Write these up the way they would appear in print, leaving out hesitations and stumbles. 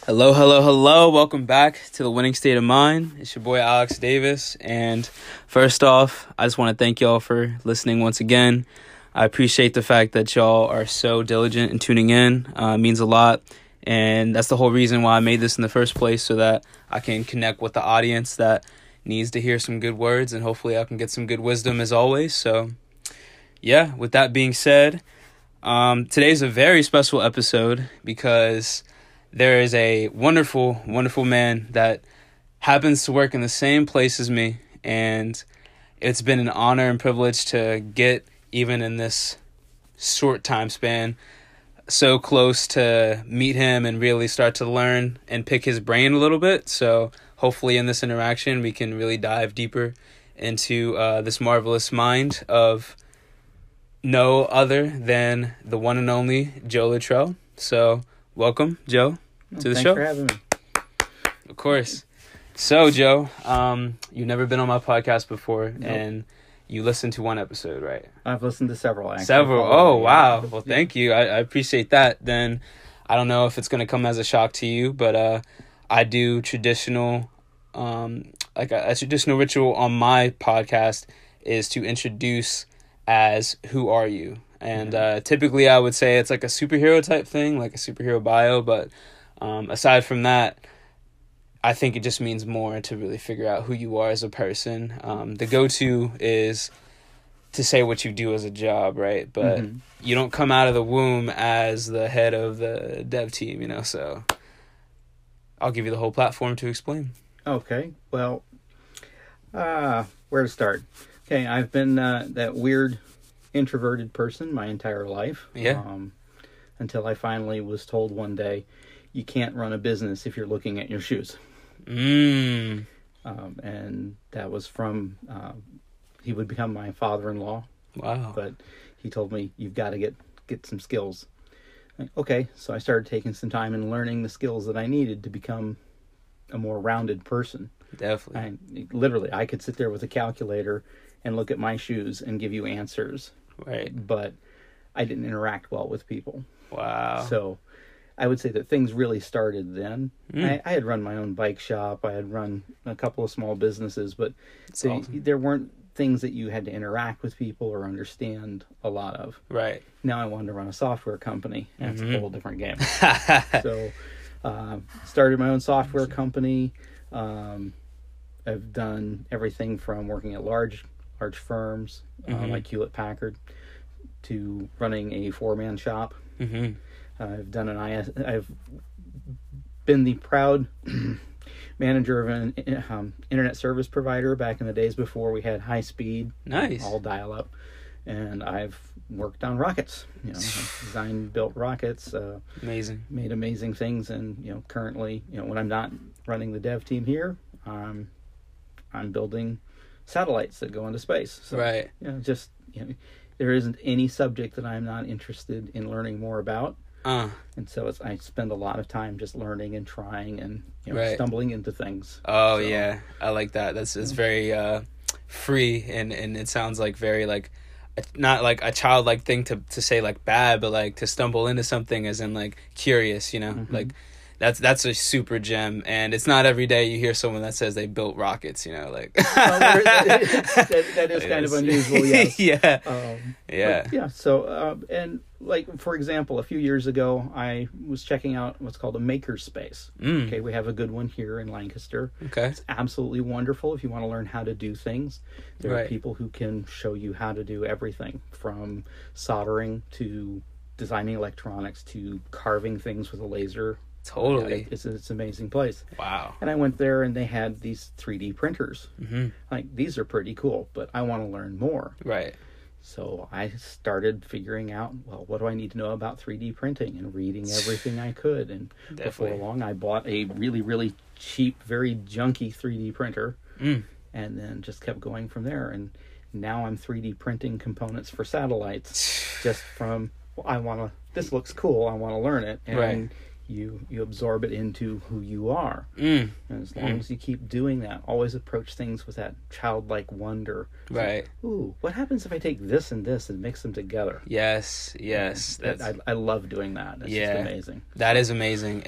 Hello, hello, hello. Welcome back to the Winning State of Mind. It's your boy, Alex Davis. And first off, I just want to thank y'all for listening once again. I appreciate the fact that y'all are so diligent in tuning in. It means a lot. And that's the whole reason why I made this in the first place, so that I can connect with the audience that needs to hear some good words. And hopefully I can get some good wisdom as always. So, yeah, with that being said, today's a very special episode because there is a wonderful, wonderful man that happens to work in the same place as me, and it's been an honor and privilege to get, even in this short time span, so close to meet him and really start to learn and pick his brain a little bit. So hopefully in this interaction, we can really dive deeper into this marvelous mind of no other than the one and only Joe Luttrell. So welcome, Joe, to the show. Thanks for having me. Of course. So, Joe, you've never been on my podcast before, Nope. and you listened to one episode, right? I've listened to several, actually. Several. Oh, wow. Well, thank you. I appreciate that. Then I don't know if it's going to come as a shock to you, but I do traditional, a traditional ritual on my podcast is to introduce as who are you? And typically I would say it's like a superhero type thing, like a superhero bio. But aside from that, I think it just means more to really figure out who you are as a person. The go-to is to say what you do as a job, right? But you don't come out of the womb as the head of the dev team, so I'll give you the whole platform to explain. Okay. Well, where to start? Okay, I've been that weird introverted person my entire life. Yeah. Until I finally was told one day, you can't run a business if you're looking at your shoes. And that was from, he would become my father-in-law. Wow. But he told me, you've got to get some skills. Okay, so I started taking some time and learning the skills that I needed to become a more rounded person. Definitely. I could sit there with a calculator and look at my shoes and give you answers. Right. But I didn't interact well with people. Wow. So I would say that things really started then. I had run my own bike shop. I had run a couple of small businesses, but there weren't things that you had to interact with people or understand a lot of. Right. Now I wanted to run a software company. That's a whole different game. So started my own software company. I've done everything from working at large firms like Hewlett Packard to running a 4-man shop. I've done I've been the proud manager of an internet service provider back in the days before we had high speed, nice, all dial up, and I've worked on rockets. I've designed, built rockets. Amazing, made amazing things, and currently, when I'm not running the dev team here, I'm building satellites that go into space. So, right. There isn't any subject that I'm not interested in learning more about. And so I spend a lot of time just learning and trying and stumbling into things. Oh, so, yeah. I like that. It's very free, and it sounds like very like not like a childlike thing to say like bad, but like to stumble into something as in like curious, like that's a super gem. And it's not every day you hear someone that says they built rockets, like that is kind of unusual. Yes. Yeah. So and like, for example, a few years ago I was checking out what's called a makerspace. Okay, we have a good one here in Lancaster. Okay, it's absolutely wonderful if you want to learn how to do things. There are people who can show you how to do everything from soldering to designing electronics to carving things with a laser. Totally. It's an amazing place. Wow. And I went there and they had these 3D printers. Like, these are pretty cool, but I want to learn more. Right. So I started figuring out, well, what do I need to know about 3D printing, and reading everything I could. And before long, I bought a really, really cheap, very junky 3D printer, and then just kept going from there. And now I'm 3D printing components for satellites just from, this looks cool, I want to learn it. And you absorb it into who you are. And as long as you keep doing that, always approach things with that childlike wonder. Right. Like, ooh, what happens if I take this and this and mix them together? Yes. I love doing that. It's just amazing. That is amazing. And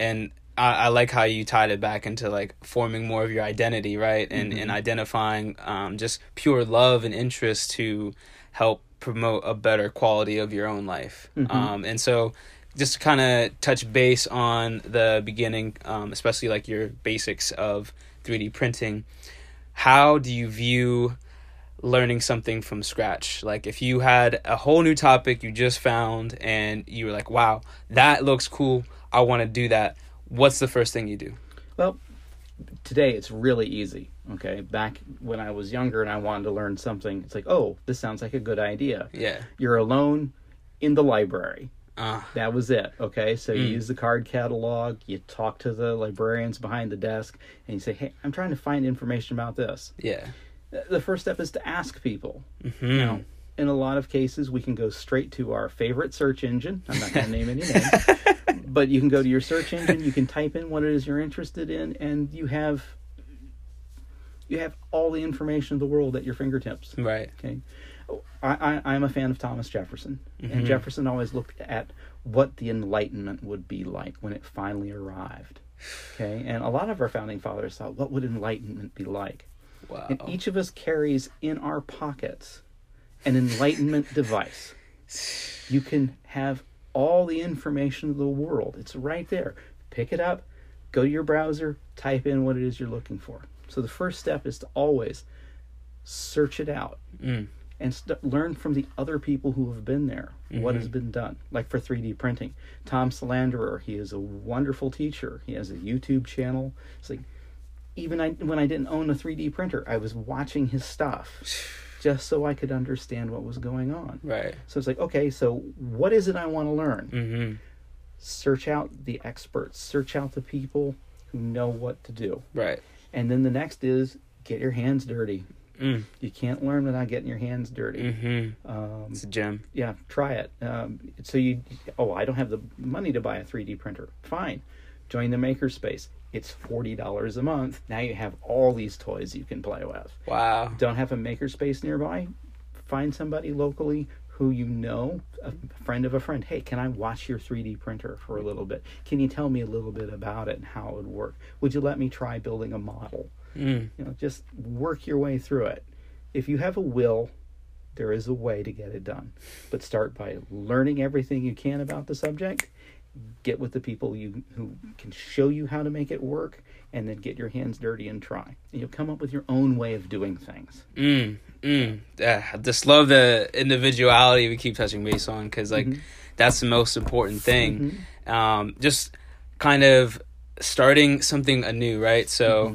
I like how you tied it back into like forming more of your identity, right? And identifying just pure love and interest to help promote a better quality of your own life. And so just to kind of touch base on the beginning, especially like your basics of 3D printing, how do you view learning something from scratch? Like if you had a whole new topic you just found and you were like, wow, that looks cool, I want to do that. What's the first thing you do? Well, today it's really easy. Okay. Back when I was younger and I wanted to learn something, it's like, oh, this sounds like a good idea. Yeah. You're alone in the library. That was it. Okay. So you use the card catalog, you talk to the librarians behind the desk, and you say, hey, I'm trying to find information about this. Yeah. The first step is to ask people. Now, in a lot of cases, we can go straight to our favorite search engine. I'm not going to name any names. But you can go to your search engine, you can type in what it is you're interested in, and you have all the information in the world at your fingertips. Right. Okay. I'm a fan of Thomas Jefferson, and Jefferson always looked at what the Enlightenment would be like when it finally arrived. Okay. And a lot of our founding fathers thought, what would enlightenment be like? Wow. And each of us carries in our pockets an enlightenment device. You can have all the information of the world. It's right there. Pick it up, go to your browser, type in what it is you're looking for. So the first step is to always search it out and learn from the other people who have been there, what has been done. Like for 3D printing, Tom Salanderer, he is a wonderful teacher. He has a YouTube channel. It's like, even when I didn't own a 3D printer, I was watching his stuff just so I could understand what was going on. Right. So it's like, okay, so what is it I want to learn? Search out the experts. Search out the people who know what to do. Right. And then the next is get your hands dirty. You can't learn without getting your hands dirty. It's a gem. Yeah, try it. So I don't have the money to buy a 3D printer. Fine. Join the Makerspace. It's $40 a month. Now you have all these toys you can play with. Wow. Don't have a Makerspace nearby? Find somebody locally who you know, a friend of a friend. Hey, can I watch your 3D printer for a little bit? Can you tell me a little bit about it and how it would work? Would you let me try building a model? Just work your way through it. If you have a will, there is a way to get it done. But start by learning everything you can about the subject. Get with the people who can show you how to make it work, and then get your hands dirty and try. And you'll come up with your own way of doing things. I just love the individuality we keep touching base on, because that's the most important thing. Just kind of starting something anew, right? So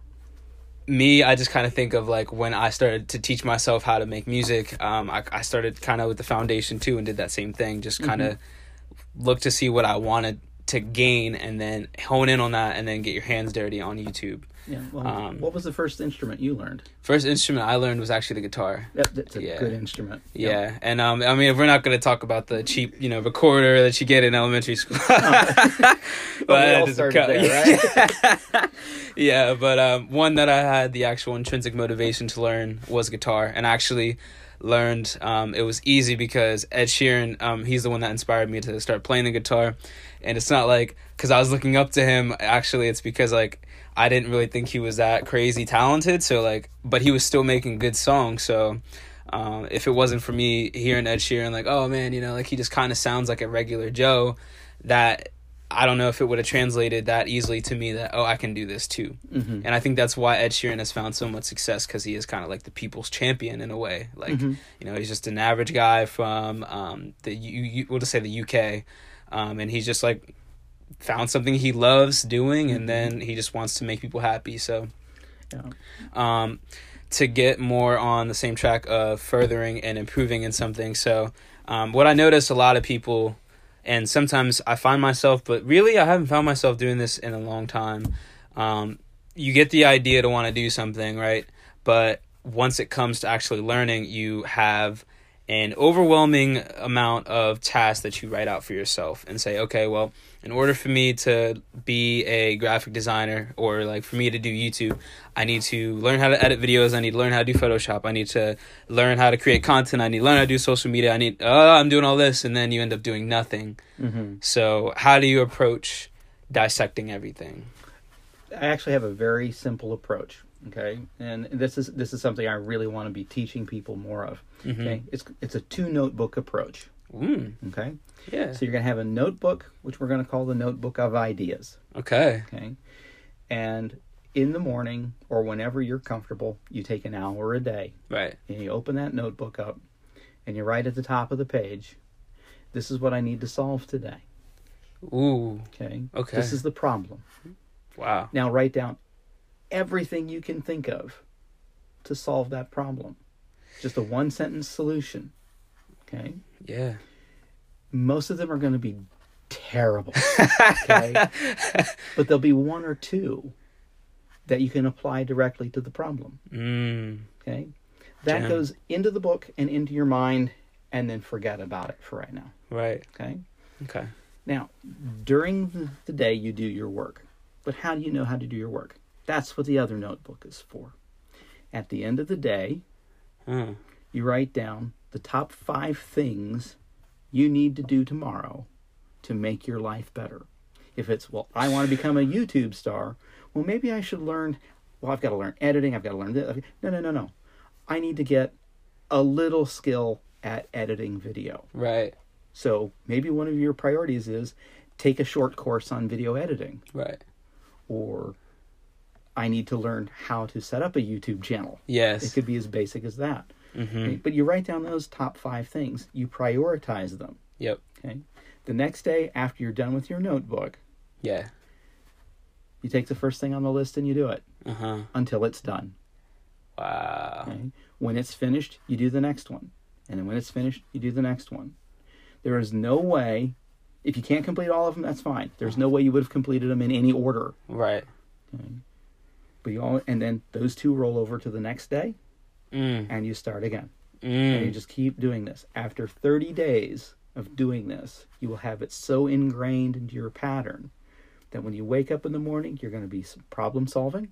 me, I just kind of think of like when I started to teach myself how to make music, I started kind of with the foundation too and did that same thing, just kind of look to see what I wanted to gain and then hone in on that and then get your hands dirty on YouTube. Yeah. Well, what was the first instrument you learned? First instrument I learned was actually the guitar. That's a good instrument. Yeah. And I mean, we're not going to talk about the cheap, recorder that you get in elementary school. But we all started there, right? Yeah, but one that I had the actual intrinsic motivation to learn was guitar, and actually learned it was easy because Ed Sheeran, he's the one that inspired me to start playing the guitar. And it's not like because I was looking up to him, actually it's because like I didn't really think he was that crazy talented, so like, but he was still making good songs. So if it wasn't for me hearing Ed Sheeran, like, oh man, like he just kind of sounds like a regular Joe, that I don't know if it would have translated that easily to me that, oh, I can do this too. And I think that's why Ed Sheeran has found so much success, because he is kind of like the people's champion in a way. Like, he's just an average guy from we'll just say the UK. And he's just like found something he loves doing, and then he just wants to make people happy. So to get more on the same track of furthering and improving in something. So what I notice a lot of people, and sometimes I find myself, but really I haven't found myself doing this in a long time. You get the idea to want to do something, right? But once it comes to actually learning, you have an overwhelming amount of tasks that you write out for yourself and say, okay, well, in order for me to be a graphic designer, or like for me to do YouTube, I need to learn how to edit videos. I need to learn how to do Photoshop. I need to learn how to create content. I need to learn how to do social media. I'm doing all this, and then you end up doing nothing. So how do you approach dissecting everything? I actually have a very simple approach. Okay, and this is something I really want to be teaching people more of. Mm-hmm. Okay, it's a 2-notebook approach. Okay, yeah. So you're going to have a notebook, which we're going to call the notebook of ideas. Okay, and in the morning or whenever you're comfortable, you take an hour a day. Right. And you open that notebook up, and you write at the top of the page, "This is what I need to solve today." Ooh. Okay. Okay. This is the problem. Wow. Now write down everything you can think of to solve that problem. Just a 1-sentence solution. Okay? Yeah. Most of them are going to be terrible. Okay? But there'll be 1 or 2 that you can apply directly to the problem. Okay? That goes into the book and into your mind, and then forget about it for right now. Right. Okay? Now, during the day, you do your work. But how do you know how to do your work? That's what the other notebook is for. At the end of the day, you write down the top 5 things you need to do tomorrow to make your life better. If it's, well, I want to become a YouTube star, well, maybe I should learn, well, I've got to learn editing, I've got to learn this. No. I need to get a little skill at editing video. Right. So maybe one of your priorities is take a short course on video editing. Right. Or I need to learn how to set up a YouTube channel. Yes. It could be as basic as that. Mm-hmm. Okay? But you write down those top 5 things. You prioritize them. Yep. Okay. The next day, after you're done with your notebook, yeah, you take the first thing on the list and you do it until it's done. Wow. Okay? When it's finished, you do the next one. And then when it's finished, you do the next one. There is no way, if you can't complete all of them, that's fine. There's no way you would have completed them in any order. Right. Okay? But and then those 2 roll over to the next day, and you start again. And you just keep doing this. After 30 days of doing this, you will have it so ingrained into your pattern that when you wake up in the morning, you're going to be problem solving.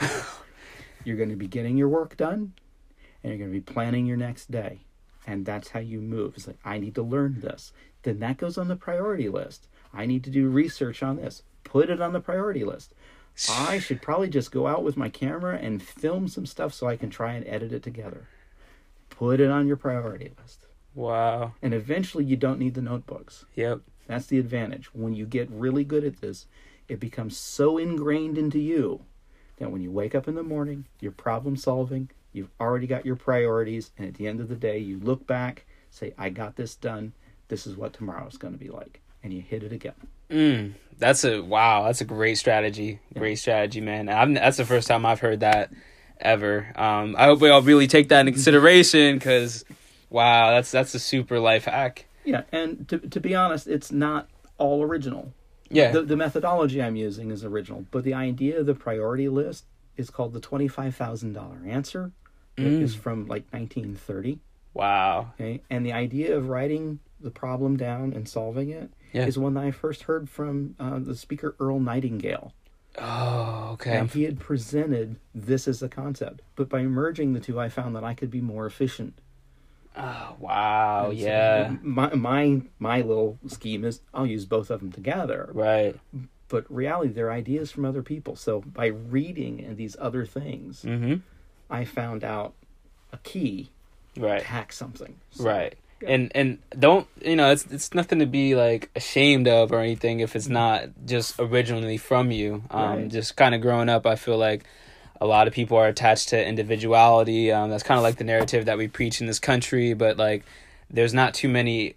You're going to be getting your work done, and you're going to be planning your next day. And that's how you move. It's like, I need to learn this. Then that goes on the priority list. I need to do research on this. Put it on the priority list. I should probably just go out with my camera and film some stuff so I can try and edit it together. Put it on your priority list. Wow. And eventually you don't need the notebooks. Yep. That's the advantage. When you get really good at this, it becomes so ingrained into you that when you wake up in the morning, you're problem solving, you've already got your priorities, and at the end of the day, you look back, say, I got this done, this is what tomorrow's going to be like. And you hit it again. That's a great strategy. Great strategy, man. That's the first time I've heard that ever. I hope we all really take that into consideration, because, wow, that's a super life hack. Yeah, and to be honest, it's not all original. Yeah. The methodology I'm using is original, but the idea of the priority list is called the $25,000 answer. It is from like 1930. Wow. Okay, and the idea of writing the problem down and solving it is one that I first heard from the speaker Earl Nightingale. Oh, okay. And he had presented this as a concept, but by merging the 2, I found that I could be more efficient. Oh, wow. And yeah. So my little scheme is I'll use both of them together. Right. But reality, they're ideas from other people. So by reading these other things, I found out a key to hack something. So, right. Yeah. And don't, it's nothing to be like ashamed of or anything if it's not just originally from you. Just kind of growing up, I feel like a lot of people are attached to individuality. That's kind of like the narrative that we preach in this country, but like there's not too many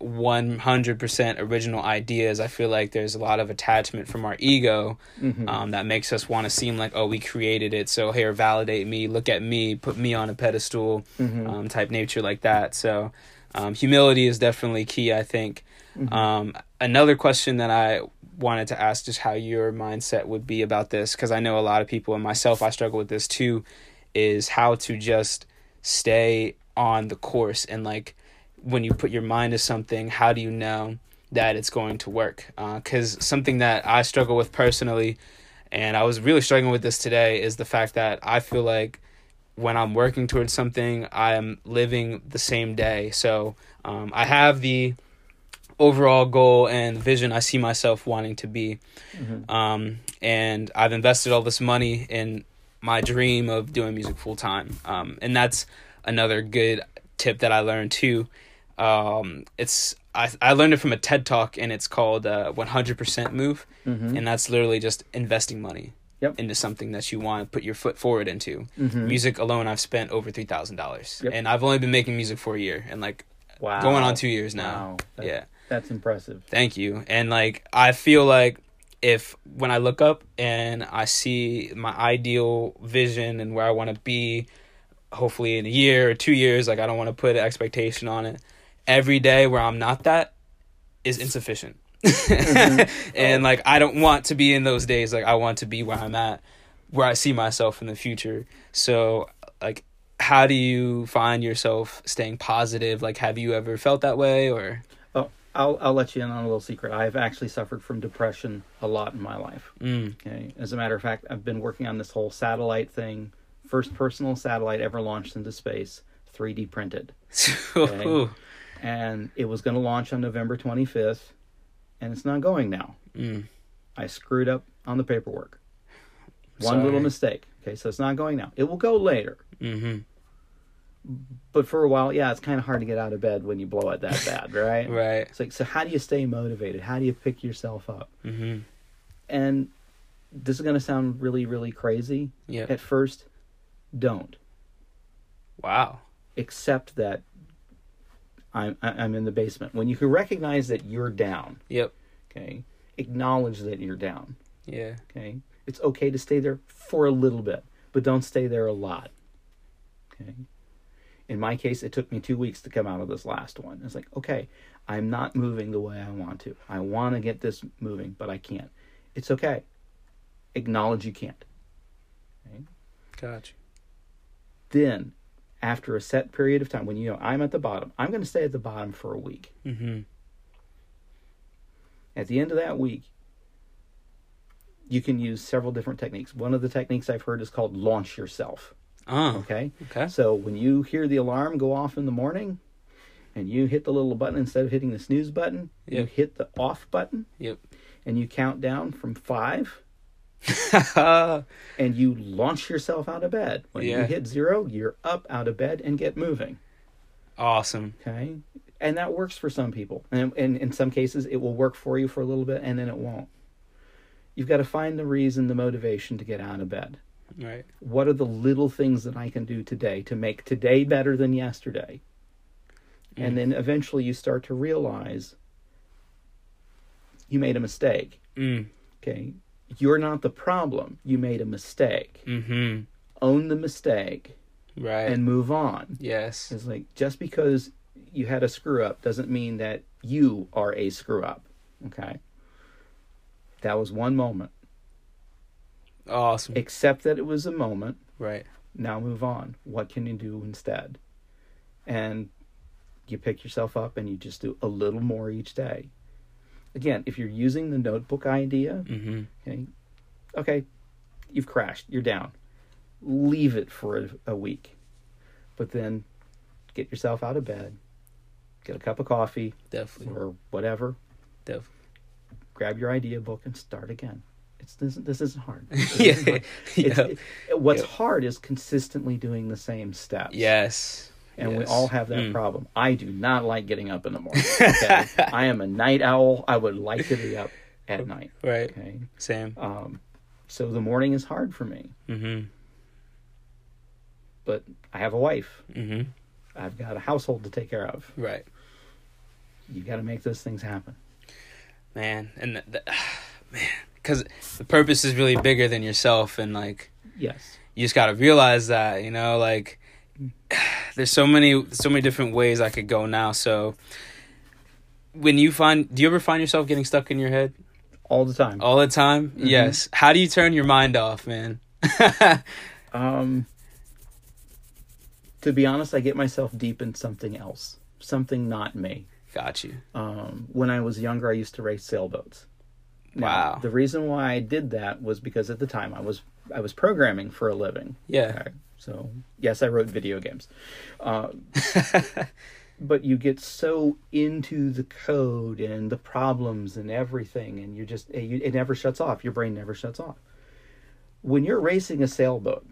100% original ideas. I feel like there's a lot of attachment from our ego that makes us want to seem like, oh, we created it, so here, validate me, look at me, put me on a pedestal, type nature like that. So humility is definitely key, I think. Another question that I wanted to ask, just how your mindset would be about this, because I know a lot of people, and myself, I struggle with this too, is how to just stay on the course. And like, when you put your mind to something, how do you know that it's going to work? Because something that I struggle with personally, and I was really struggling with this today, is the fact that I feel like when I'm working towards something, I am living the same day. So I have the overall goal and vision I see myself wanting to be. And I've invested all this money in my dream of doing music full time. And that's another good tip that I learned too. I learned it from a TED Talk, and it's called 100% Move. And that's literally just investing money into something that you want to put your foot forward into. Music alone, I've spent over $3,000. And I've only been making music for a year, and like going on 2 years now. Wow. That's impressive. Thank you. And like, I feel like when I look up and I see my ideal vision and where I want to be, hopefully in a year or 2 years, like I don't want to put an expectation on it. Every day where I'm not that is insufficient. And like, I don't want to be in those days. Like, I want to be where I'm at, where I see myself in the future. So like, how do you find yourself staying positive? Like, have you ever felt that way? Or I'll let you in on a little secret. I've actually suffered from depression a lot in my life. Okay. As a matter of fact, I've been working on this whole satellite thing. First personal satellite ever launched into space, 3D printed. Okay? And it was going to launch on November 25th, and it's not going now. I screwed up on the paperwork. One little mistake. Okay, so it's not going now. It will go later. But for a while, it's kind of hard to get out of bed when you blow it that bad, right? Right. It's like, so how do you stay motivated? How do you pick yourself up? And this is going to sound really, really crazy. At first, don't. Wow. Accept that I'm in the basement. When you can recognize that you're down. Okay. Acknowledge that you're down. Okay. It's okay to stay there for a little bit, but don't stay there a lot. Okay. In my case, it took me 2 weeks to come out of this last one. It's like, okay, I'm not moving the way I want to. I want to get this moving, but I can't. It's okay. Acknowledge you can't. Okay? Gotcha. Then, after a set period of time, when you know I'm at the bottom, I'm going to stay at the bottom for a week. At the end of that week, you can use several different techniques. One of the techniques I've heard is called launch yourself. Okay. So when you hear the alarm go off in the morning, and you hit the little button instead of hitting the snooze button, you hit the off button. And you count down from 5. And you launch yourself out of bed. When you hit 0, you're up out of bed and get moving. Awesome. Okay. And that works for some people. And in some cases, it will work for you for a little bit, and then it won't. You've got to find the reason, the motivation to get out of bed. Right. What are the little things that I can do today to make today better than yesterday? And then eventually you start to realize you made a mistake. Okay. You're not the problem. You made a mistake. Own the mistake. Right. And move on. Yes. It's like, just because you had a screw up doesn't mean that you are a screw up. Okay. That was one moment. Awesome. Accept that it was a moment. Right. Now move on. What can you do instead? And you pick yourself up and you just do a little more each day. Again, if you're using the notebook idea, okay, you've crashed, you're down. Leave it for a week. But then get yourself out of bed, get a cup of coffee, or whatever. Grab your idea book and start again. This isn't hard. What's hard is consistently doing the same steps. Yes. And we all have that problem. I do not like getting up in the morning. Okay? I am a night owl. I would like to be up at night. Right. Okay. Same. So the morning is hard for me. But I have a wife. I've got a household to take care of. Right. You got to make those things happen. Man, and because the purpose is really bigger than yourself, and like, yes, you just got to realize that, like, there's so many different ways I could go now. So do you ever find yourself getting stuck in your head? All the time. All the time? Yes. How do you turn your mind off, man? To be honest, I get myself deep in something else. Something not me. Got you. When I was younger, I used to race sailboats. Now, wow. The reason why I did that was because at the time I was programming for a living. Yeah. Okay? So, yes, I wrote video games. but you get so into the code and the problems and everything, and it never shuts off. Your brain never shuts off. When you're racing a sailboat,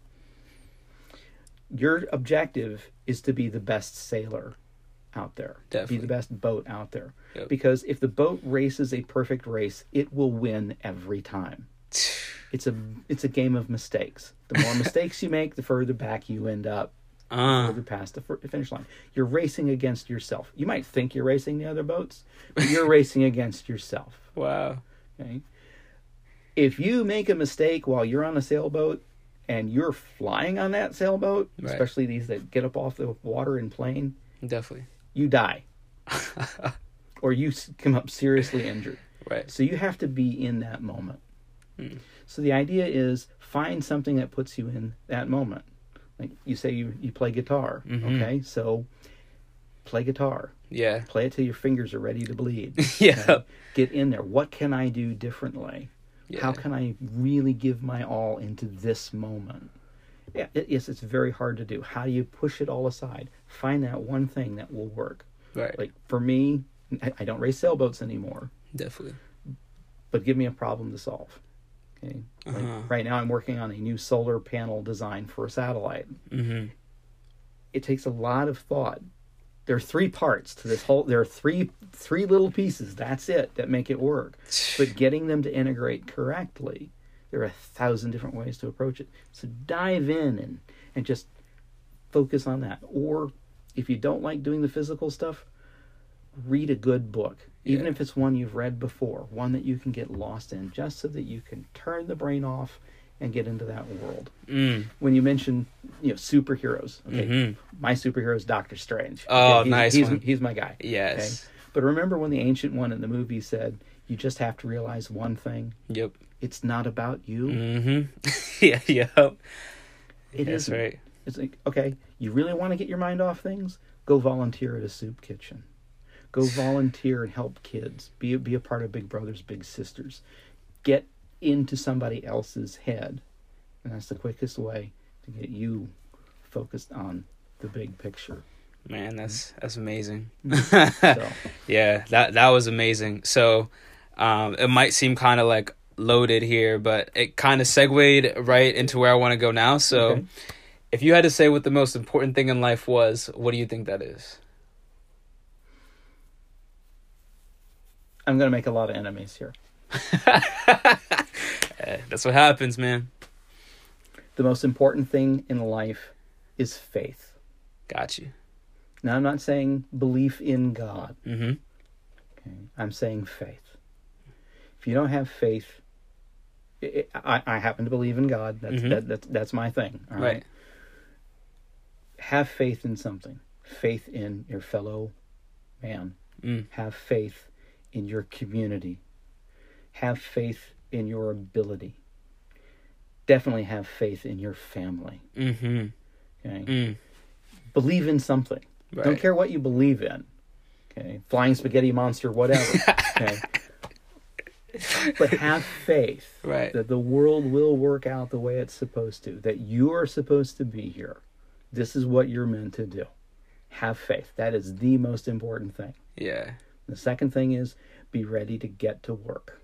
your objective is to be the best sailor out there. Definitely. Be the best boat out there. Yep. Because if the boat races a perfect race, it will win every time. It's a game of mistakes. The more mistakes you make, the further back you end up. Further past the finish line. You're racing against yourself. You might think you're racing the other boats, but you're racing against yourself. Wow. Okay? If you make a mistake while you're on a sailboat and you're flying on that sailboat, right. especially these that get up off the water and plane, definitely, you die. Or you come up seriously injured. Right. So you have to be in that moment. So the idea is find something that puts you in that moment. Like you say you play guitar, okay? So play guitar. Yeah. Play it till your fingers are ready to bleed. Yeah. Okay? Get in there. What can I do differently? Yeah. How can I really give my all into this moment? Yeah, it's very hard to do. How do you push it all aside? Find that one thing that will work. Right. Like for me, I don't race sailboats anymore. Definitely. But give me a problem to solve. Okay. Like right now I'm working on a new solar panel design for a satellite. It takes a lot of thought. There are 3 parts to this whole. There are three little pieces. That's it that make it work. But getting them to integrate correctly, there are 1,000 different ways to approach it. So dive in and just focus on that. Or if you don't like doing the physical stuff, read a good book. Even if it's one you've read before, one that you can get lost in, just so that you can turn the brain off and get into that world. When you mention, superheroes, okay, my superhero is Doctor Strange. Oh, okay? nice one. He's my guy. Yes. Okay? But remember when the Ancient One in the movie said, you just have to realize one thing? Yep. It's not about you. Yeah, yep. It That's isn't. right. It's like, okay, you really want to get your mind off things? Go volunteer at a soup kitchen. Go volunteer and help kids. Be a part of Big Brothers Big Sisters. Get into somebody else's head. And that's the quickest way to get you focused on the big picture. Man, that's amazing. So. Yeah, that was amazing. So it might seem kind of like loaded here, but it kind of segued right into where I want to go now. So if you had to say what the most important thing in life was, what do you think that is? I'm going to make a lot of enemies here. That's what happens, man. The most important thing in life is faith. Got you. Now, I'm not saying belief in God. Mm-hmm. Okay? I'm saying faith. If you don't have faith, I happen to believe in God. That's my thing. All right. Have faith in something. Faith in your fellow man. Have faith in your community. Have faith in your ability. Definitely have faith in your family. Okay. Believe in something. Right. Don't care what you believe in. Okay. Flying spaghetti monster, whatever. Okay. But have faith that the world will work out the way it's supposed to. That you are supposed to be here. This is what you're meant to do. Have faith. That is the most important thing. Yeah. The second thing is be ready to get to work.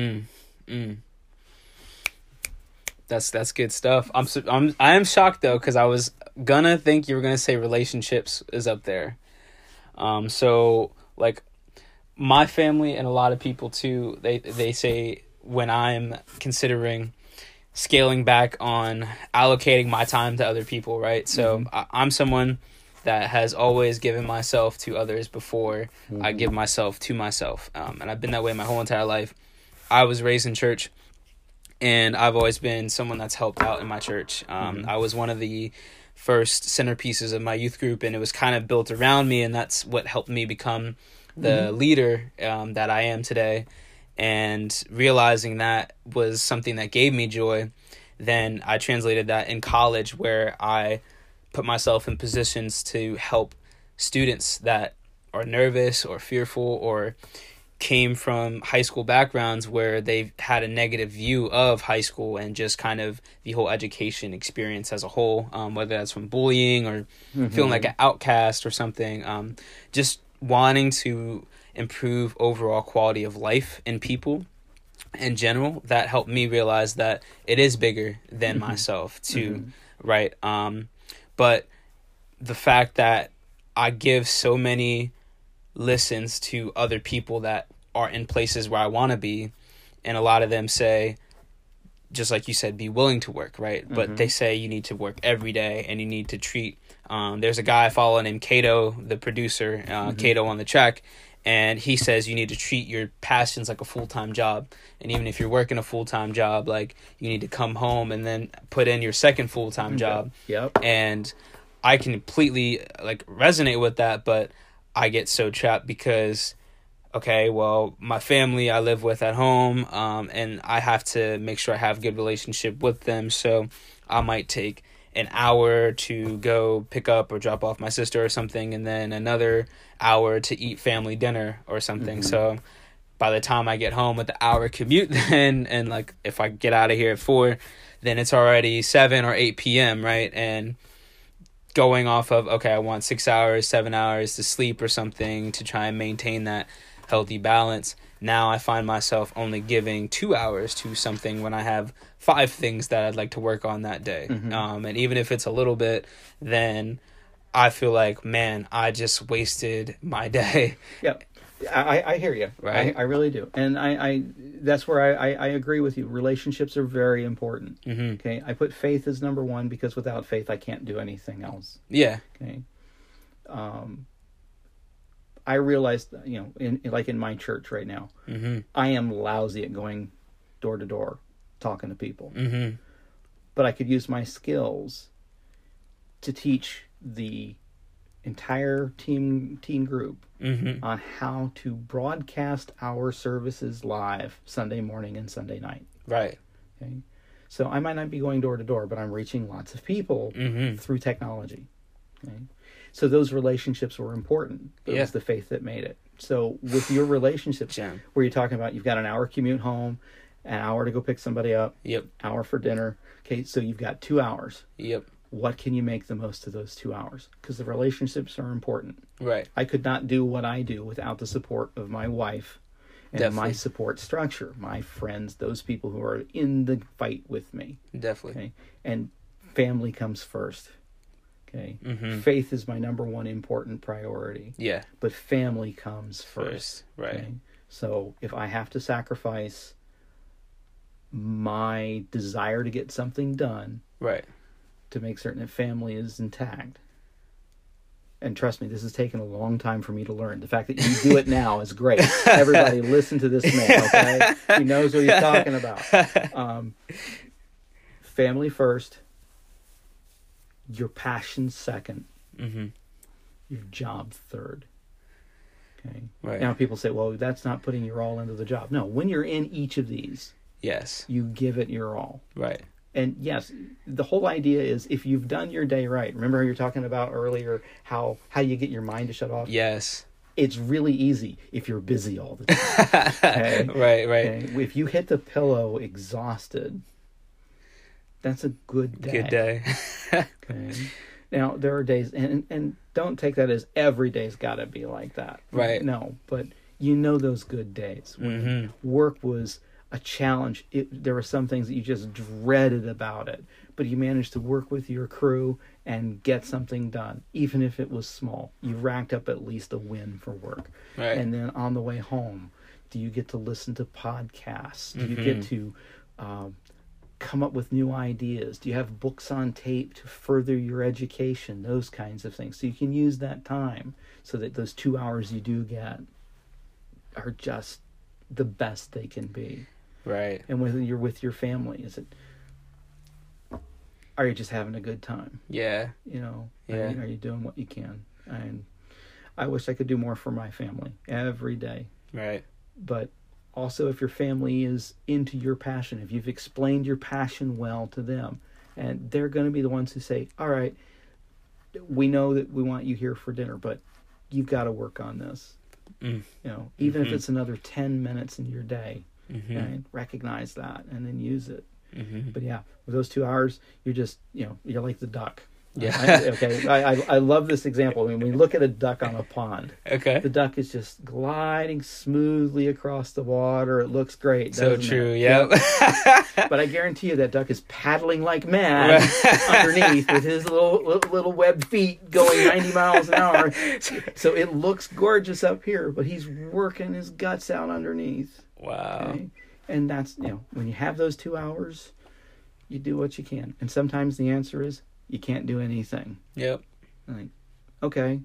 That's good stuff. I am shocked though, because I was gonna think you were gonna say relationships is up there. So like my family and a lot of people too, they say when I'm considering scaling back on allocating my time to other people, right? So I'm someone that has always given myself to others before I give myself to myself. And I've been that way my whole entire life. I was raised in church, and I've always been someone that's helped out in my church. I was one of the first centerpieces of my youth group, and it was kind of built around me, and that's what helped me become the leader that I am today. And realizing that was something that gave me joy, then I translated that in college, where I put myself in positions to help students that are nervous or fearful or came from high school backgrounds where they've had a negative view of high school and just kind of the whole education experience as a whole, whether that's from bullying or feeling like an outcast or something, just wanting to improve overall quality of life in people in general. That helped me realize that it is bigger than myself too, right? But the fact that I give so many listens to other people that are in places where I want to be, and a lot of them say, just like you said, be willing to work, right? But they say you need to work every day and you need to treat, there's a guy I follow named Kato, the producer, Kato on the track, and he says you need to treat your passions like a full-time job. And even if you're working a full-time job, like, you need to come home and then put in your second full-time job. Yep. And I can completely like resonate with that, but I get so trapped because, okay, well, my family I live with at home, and I have to make sure I have a good relationship with them. So I might take an hour to go pick up or drop off my sister or something, and then another hour to eat family dinner or something. So by the time I get home with the hour commute, then, and like if I get out of here at 4, then it's already 7 or 8 p.m., right? And going off of, okay, I want 6 hours, 7 hours to sleep or something to try and maintain that healthy balance. Now I find myself only giving 2 hours to something when I have 5 things that I'd like to work on that day. And even if it's a little bit, then I feel like, man, I just wasted my day. Yep. I hear you. Right. I really do. And I that's where I agree with you. Relationships are very important. Okay. I put faith as number 1 because without faith, I can't do anything else. Yeah. Okay. I realized, in my church right now, I am lousy at going door to door, talking to people. But I could use my skills to teach the entire teen group on how to broadcast our services live Sunday morning and Sunday night. Right. Okay. So I might not be going door to door, but I'm reaching lots of people through technology. Okay. So those relationships were important. It was the faith that made it. So with your relationships, where you're talking about, you've got an hour commute home, an hour to go pick somebody up, hour for dinner. Okay, so you've got 2 hours. What can you make the most of those 2 hours? Because the relationships are important. Right. I could not do what I do without the support of my wife and my support structure, my friends, those people who are in the fight with me. Definitely. Okay? And family comes first. Okay. Faith is my number 1 important priority. Yeah. But family comes first. Right. Okay? So if I have to sacrifice my desire to get something done, right, to make certain that family is intact. And trust me, this has taken a long time for me to learn. The fact that you do it now is great. Everybody listen to this man, okay? He knows what he's talking about. Family first. Your passion second. Your job third. Okay. Right. Now people say, well, that's not putting your all into the job. No, when you're in each of these, you give it your all. Right. And yes, the whole idea is if you've done your day right. Remember how you were talking about earlier how you get your mind to shut off? Yes. It's really easy if you're busy all the time. Okay? Right. Okay? If you hit the pillow exhausted, that's a good day. Good day. Okay. Now, there are days, and don't take that as every day's got to be like that. Right. No, but you know those good days. When work was a challenge. There were some things that you just dreaded about it, but you managed to work with your crew and get something done, even if it was small. You racked up at least a win for work. Right. And then on the way home, do you get to listen to podcasts? Do you get to come up with new ideas? Do you have books on tape to further your education? Those kinds of things. So you can use that time so that those 2 hours you do get are just the best they can be. Right. And when you're with your family, are you just having a good time? Yeah. Are you doing what you can? And I wish I could do more for my family every day. Right. But also, if your family is into your passion, if you've explained your passion well to them, and they're going to be the ones who say, all right, we know that we want you here for dinner, but you've got to work on this. You know, even if it's another 10 minutes in your day, right? Recognize that and then use it. But yeah, with those 2 hours, you're just, you know, you're like the duck. Yeah. I love this example. I mean, when you look at a duck on a pond, the duck is just gliding smoothly across the water. It looks great. So true. Yeah. But I guarantee you that duck is paddling like mad underneath with his little webbed feet going 90 miles an hour. So it looks gorgeous up here, but he's working his guts out underneath. Wow. Okay? And that's, you know, when you have those 2 hours, you do what you can. And sometimes the answer is you can't do anything. Yep. Like, okay.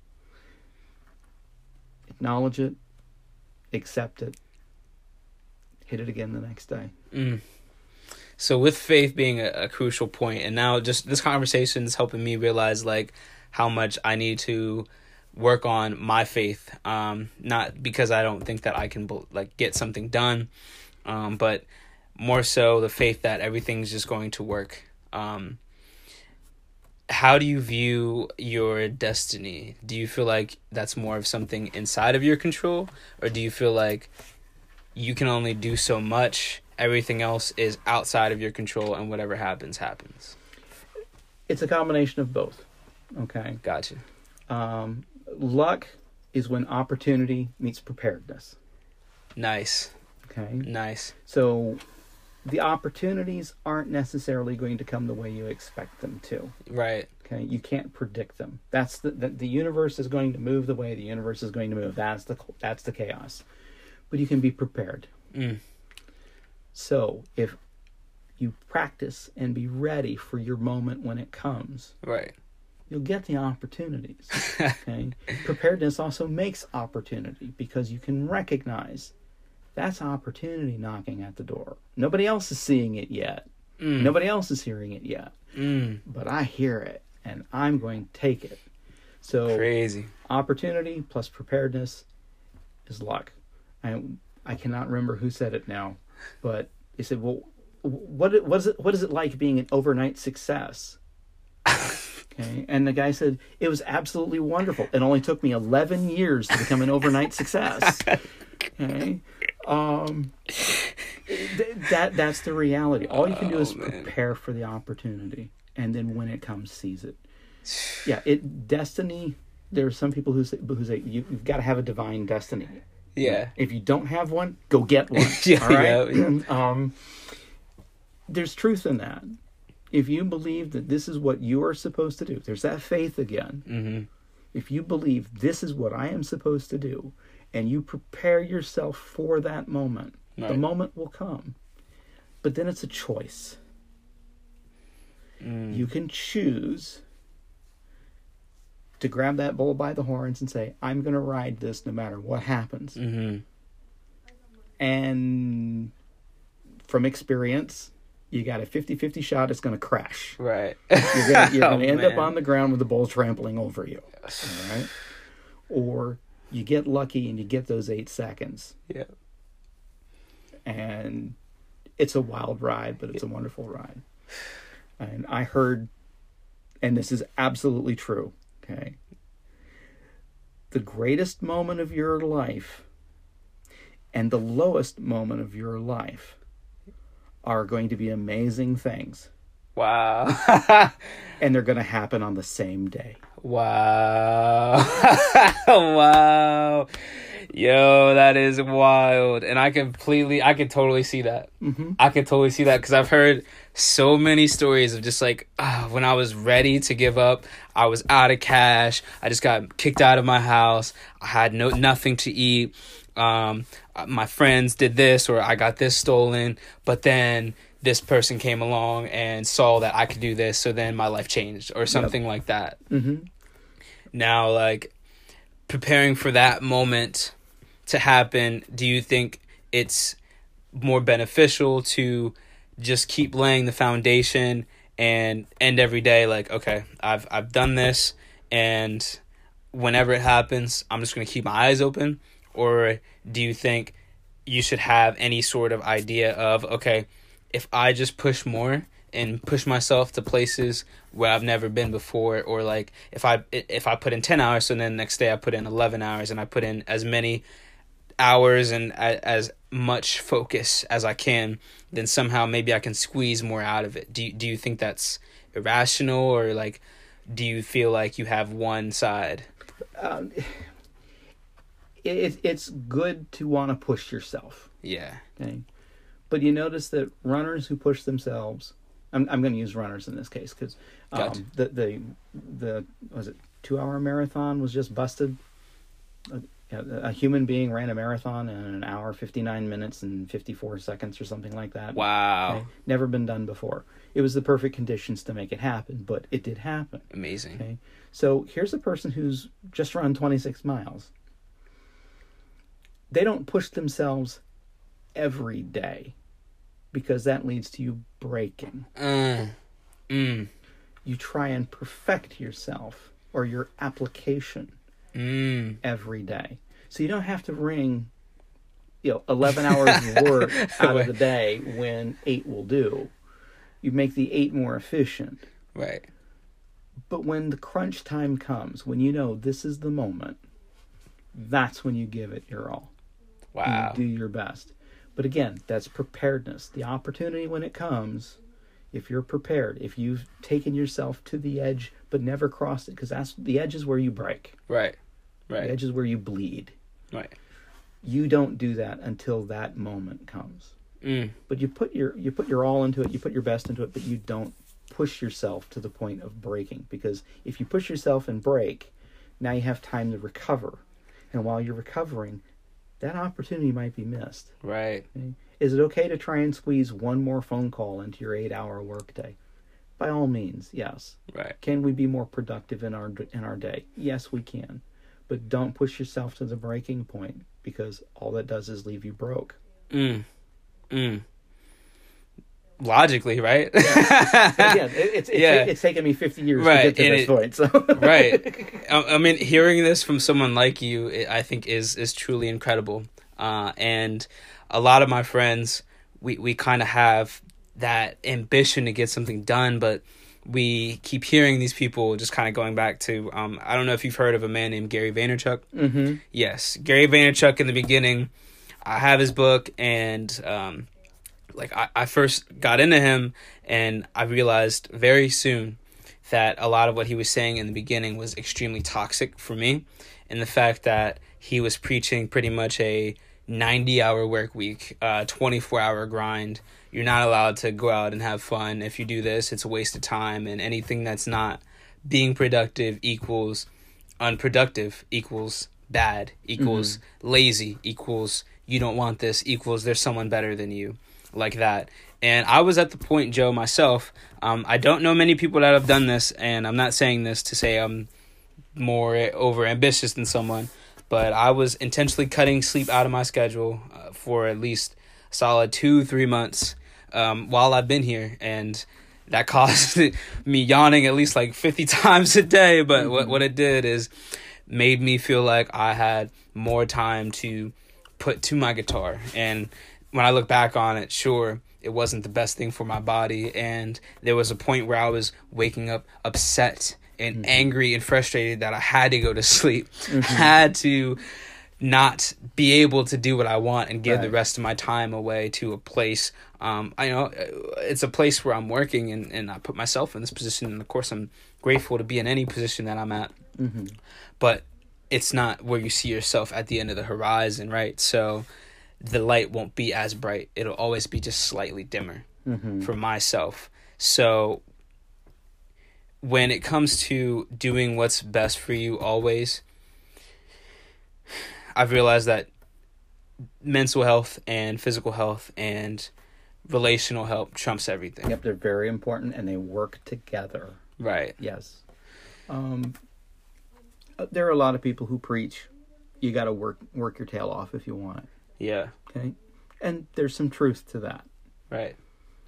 Acknowledge it. Accept it. Hit it again the next day. So with faith being a crucial point, and now just this conversation is helping me realize like how much I need to work on my faith. Not because I don't think that I can like get something done, but more so the faith that everything's just going to work. How do you view your destiny? Do you feel like that's more of something inside of your control? Or do you feel like you can only do so much, everything else is outside of your control, and whatever happens, happens? It's a combination of both. Okay. Gotcha. Luck is when opportunity meets preparedness. Nice. Okay. Nice. So the opportunities aren't necessarily going to come the way you expect them to. Right. Okay, you can't predict them. That's the universe is going to move the way the universe is going to move. That's the chaos. But you can be prepared. So if you practice and be ready for your moment when it comes, right, you'll get the opportunities. Okay. Preparedness also makes opportunity because you can recognize that's opportunity knocking at the door. Nobody else is seeing it yet. Nobody else is hearing it yet. But I hear it, and I'm going to take it. So crazy. Opportunity plus preparedness is luck. I cannot remember who said it now, but they said, "Well, what is it like being an overnight success?" Okay, and the guy said, "It was absolutely wonderful. It only took me 11 years to become an overnight success." Okay. That's the reality. All you can do is prepare for the opportunity, and then when it comes, seize it. Yeah, destiny. There are some people who say you've got to have a divine destiny. Yeah. If you don't have one, go get one. All right. Yeah. There's truth in that. If you believe that this is what you are supposed to do, there's that faith again. If you believe this is what I am supposed to do, and you prepare yourself for that moment, right, the moment will come. But then it's a choice. You can choose to grab that bull by the horns and say, I'm going to ride this no matter what happens. And from experience, you got a 50-50 shot it's going to crash. Right. You're going to end up on the ground with the bull trampling over you. All right? Or you get lucky and you get those 8 seconds. Yeah. And it's a wild ride, but it's a wonderful ride. And I heard, and this is absolutely true, okay? The greatest moment of your life and the lowest moment of your life are going to be amazing things. Wow. And they're going to happen on the same day. Wow. Wow. Yo, that is wild. And I could totally see that. I could totally see that because I've heard so many stories of just like, when I was ready to give up, I was out of cash. I just got kicked out of my house. I had nothing to eat. My friends did this, or I got this stolen, but then this person came along and saw that I could do this, so then my life changed, or something like that. Now, like, preparing for that moment to happen, do you think it's more beneficial to just keep laying the foundation and end every day like, okay, I've done this, and whenever it happens, I'm just going to keep my eyes open? Or do you think you should have any sort of idea of, okay, if I just push more and push myself to places where I've never been before, or like if I put in 10 hours, so then the next day I put in 11 hours, and I put in as many hours and as much focus as I can, then somehow maybe I can squeeze more out of it. Do you think that's irrational, or like do you feel like you have one side? It's good to want to push yourself. Yeah. Okay. But you notice that runners who push themselves, I'm going to use runners in this case because the was it 2-hour marathon was just busted. A human being ran a marathon in an hour, 59 minutes and 54 seconds or something like that. Wow. Okay? Never been done before. It was the perfect conditions to make it happen, but it did happen. Amazing. Okay. So here's a person who's just run 26 miles. They don't push themselves every day because that leads to you breaking. You try and perfect yourself or your application every day. So you don't have to wring 11 hours of work out of the day when 8 will do. You make the 8 more efficient. Right. But when the crunch time comes, when you know this is the moment, that's when you give it your all. Wow. You do your best. But again, that's preparedness. The opportunity when it comes, if you're prepared, if you've taken yourself to the edge but never crossed it, because that's the edge is where you break. Right. Right. The edge is where you bleed. Right. You don't do that until that moment comes. But you put your all into it, you put your best into it, but you don't push yourself to the point of breaking, because if you push yourself and break, now you have time to recover. And while you're recovering, that opportunity might be missed. Right. Okay? Is it okay to try and squeeze one more phone call into your 8-hour workday? By all means, yes. Right. Can we be more productive in our day? Yes, we can. But don't push yourself to the breaking point, because all that does is leave you broke. Logically, right? Yeah. It's taken me 50 years to get to this point. So. Right. I mean, hearing this from someone like you, I think is truly incredible. And a lot of my friends, we kind of have that ambition to get something done, but we keep hearing these people just kind of going back to, I don't know if you've heard of a man named Gary Vaynerchuk. Mm-hmm. Yes. Gary Vaynerchuk, in the beginning, I have his book, and I first got into him, and I realized very soon that a lot of what he was saying in the beginning was extremely toxic for me, and the fact that he was preaching pretty much a 90-hour work week, 24-hour grind. You're not allowed to go out and have fun. If you do this, it's a waste of time, and anything that's not being productive equals unproductive, equals bad, equals lazy, equals you don't want this, equals there's someone better than you, like that. And I was at the point, Joe, myself, I don't know many people that have done this, and I'm not saying this to say I'm more over ambitious than someone, but I was intentionally cutting sleep out of my schedule for at least a solid 2-3 months while I've been here, and that caused me yawning at least like 50 times a day. But what it did is made me feel like I had more time to put to my guitar. And when I look back on it, sure, it wasn't the best thing for my body, and there was a point where I was waking up upset and angry and frustrated that I had to go to sleep, had to not be able to do what I want and give the rest of my time away to a place. I know it's a place where I'm working, and I put myself in this position, and of course I'm grateful to be in any position that I'm at. But it's not where you see yourself at the end of the horizon, right? So the light won't be as bright. It'll always be just slightly dimmer for myself. So when it comes to doing what's best for you always, I've realized that mental health and physical health and relational health trumps everything. Yep, they're very important, and they work together. Right. Yes. There are a lot of people who preach you got to work your tail off if you want it. Yeah. Okay? And there's some truth to that. Right.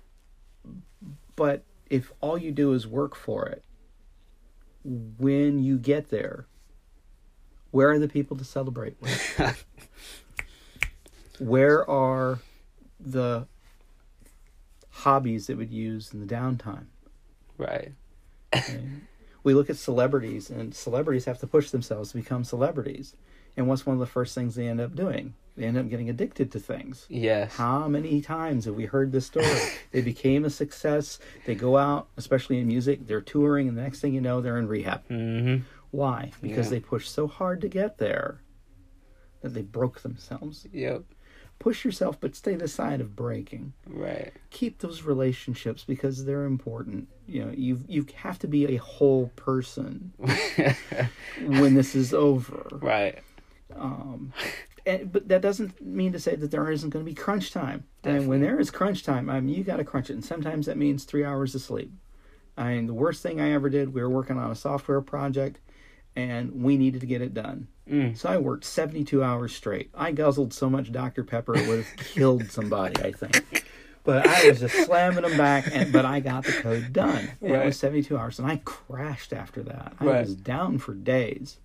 But if all you do is work for it, when you get there, where are the people to celebrate with? Where are the hobbies they would use in the downtime. Right. Okay? We look at celebrities, and celebrities have to push themselves to become celebrities. And what's one of the first things they end up doing? They end up getting addicted to things. Yes. How many times have we heard this story? They became a success. They go out, especially in music, they're touring, and the next thing you know, they're in rehab. Mm-hmm. Why? Because they pushed so hard to get there that they broke themselves. Yep. Push yourself, but stay the side of breaking. Right. Keep those relationships because they're important. You know, you have to be a whole person when this is over. Right. But that doesn't mean to say that there isn't going to be crunch time. Definitely. And when there is crunch time, I mean, you got to crunch it. And sometimes that means 3 hours of sleep. I mean, the worst thing I ever did, we were working on a software project, and we needed to get it done. So I worked 72 hours straight. I guzzled so much Dr. Pepper it would have killed somebody, I think. But I was just slamming them back, but I got the code done. And it was 72 hours, and I crashed after that. I was down for days.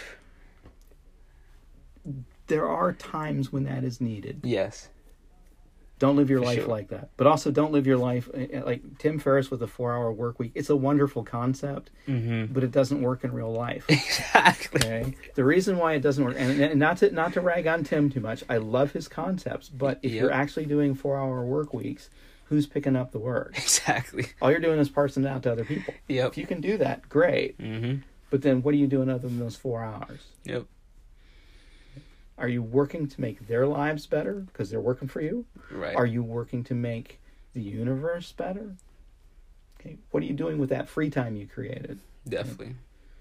There are times when that is needed. Yes. Don't live your life like that. But also don't live your life like Tim Ferriss with a 4-hour work week. It's a wonderful concept, but it doesn't work in real life. Exactly. Okay? The reason why it doesn't work, and not to rag on Tim too much, I love his concepts, but if you're actually doing 4-hour work weeks, who's picking up the work? Exactly. All you're doing is parsing it out to other people. Yep. If you can do that, great. But then what are you doing other than those 4 hours? Yep. Are you working to make their lives better because they're working for you? Right. Are you working to make the universe better? Okay. What are you doing with that free time you created? Definitely.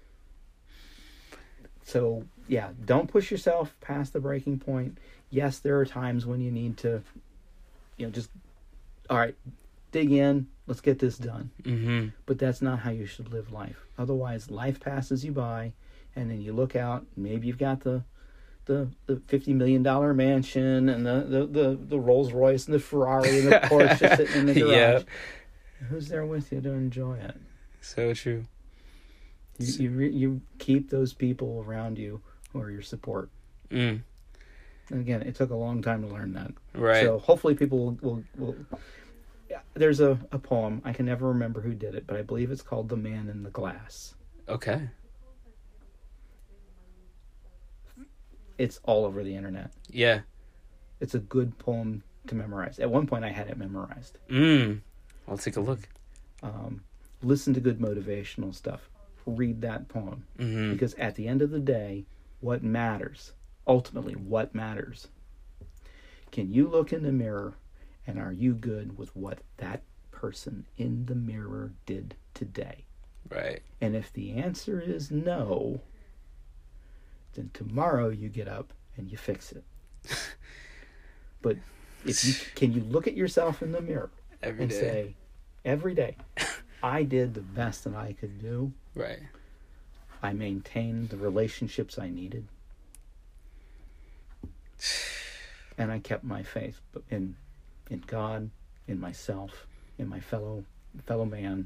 So, yeah, don't push yourself past the breaking point. Yes, there are times when you need to, just, all right, dig in. Let's get this done. But that's not how you should live life. Otherwise, life passes you by, and then you look out. Maybe you've got the $50 million mansion and the Rolls Royce and the Ferrari and the Porsche sitting in the garage. Yep. Who's there with you to enjoy it? So true. You keep those people around you who are your support. And again, it took a long time to learn that. Right. So hopefully people will there's a poem. I can never remember who did it, but I believe it's called "The Man in the Glass." Okay. It's all over the internet. Yeah. It's a good poem to memorize. At one point, I had it memorized. I'll take a look. Listen to good motivational stuff. Read that poem. Because at the end of the day, what matters, ultimately, what matters, can you look in the mirror and are you good with what that person in the mirror did today? Right. And if the answer is no, then tomorrow you get up and you fix it. But can you look at yourself in the mirror and say, every day, I did the best that I could do. Right. I maintained the relationships I needed. And I kept my faith in God, in myself, in my fellow man.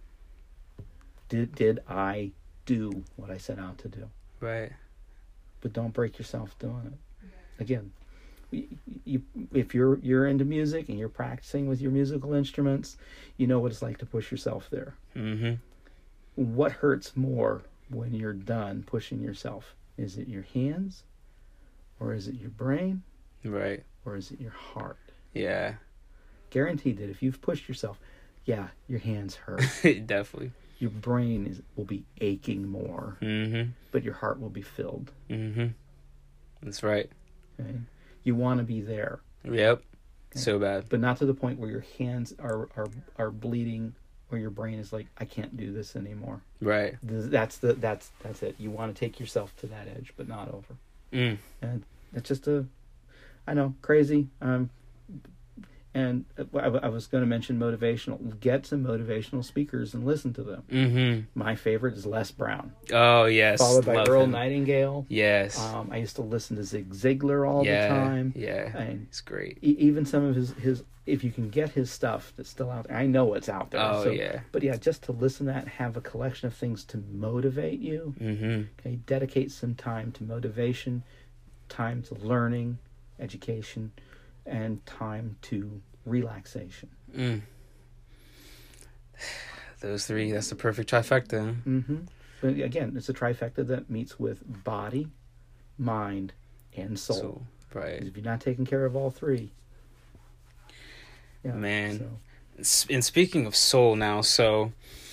Did I do what I set out to do? Right. But don't break yourself doing it. Again, if you're into music and you're practicing with your musical instruments, you know what it's like to push yourself there. What hurts more when you're done pushing yourself? Is it your hands, or is it your brain, right, or is it your heart? Yeah. Guaranteed that if you've pushed yourself, yeah, your hands hurt. Definitely. Your brain will be aching more, but your heart will be filled. That's right. Okay? You want to be there. Yep. Okay? So bad. But not to the point where your hands are bleeding, or your brain is like, I can't do this anymore. Right. That's it. You want to take yourself to that edge, but not over. And it's just I know, crazy. And I was going to mention motivational. Get some motivational speakers and listen to them. My favorite is Les Brown. Oh, yes. Followed by Earl Nightingale. Yes. I used to listen to Zig Ziglar all the time. Yeah, and it's great. Even some of his, if you can get his stuff that's still out there. I know it's out there. Oh, yeah. But yeah, just to listen to that, have a collection of things to motivate you. Okay, dedicate some time to motivation, time to learning, education. and time to relaxation. Those three, that's the perfect trifecta. But again, it's a trifecta that meets with body, mind, and soul. So, right. If you're not taking care of all three. Yeah, man. So. And speaking of soul now, so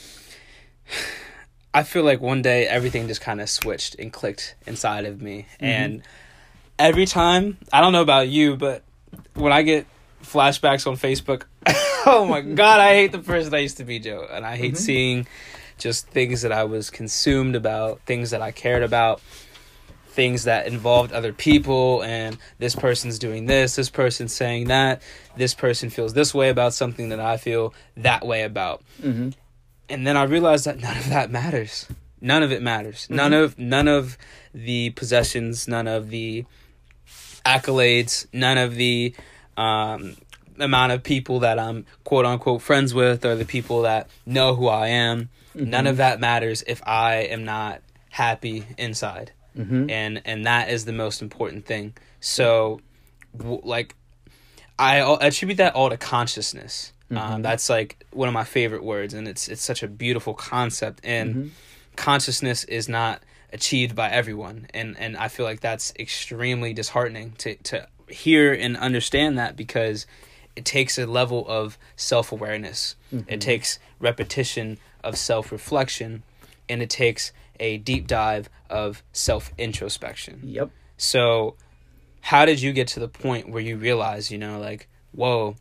I feel like one day everything just kind of switched and clicked inside of me. And every time, I don't know about you, but when I get flashbacks on Facebook, oh my God, I hate the person I used to be, Joe. And I hate seeing just things that I was consumed about, things that I cared about, things that involved other people, and this person's doing this person's saying that, this person feels this way about something that I feel that way about. And then I realized that none of that matters. None of it matters. None of the possessions, none of the accolades, none of the amount of people that I'm quote unquote friends with, or the people that know who I am. None of that matters if I am not happy inside. And that is the most important thing. So, like, I attribute that all to consciousness. That's like one of my favorite words, and it's such a beautiful concept. And consciousness is not achieved by everyone, and I feel like that's extremely disheartening to hear and understand that, because it takes a level of self-awareness. It takes repetition of self-reflection, and it takes a deep dive of self-introspection. Yep. So how did you get to the point where you realize, like, whoa,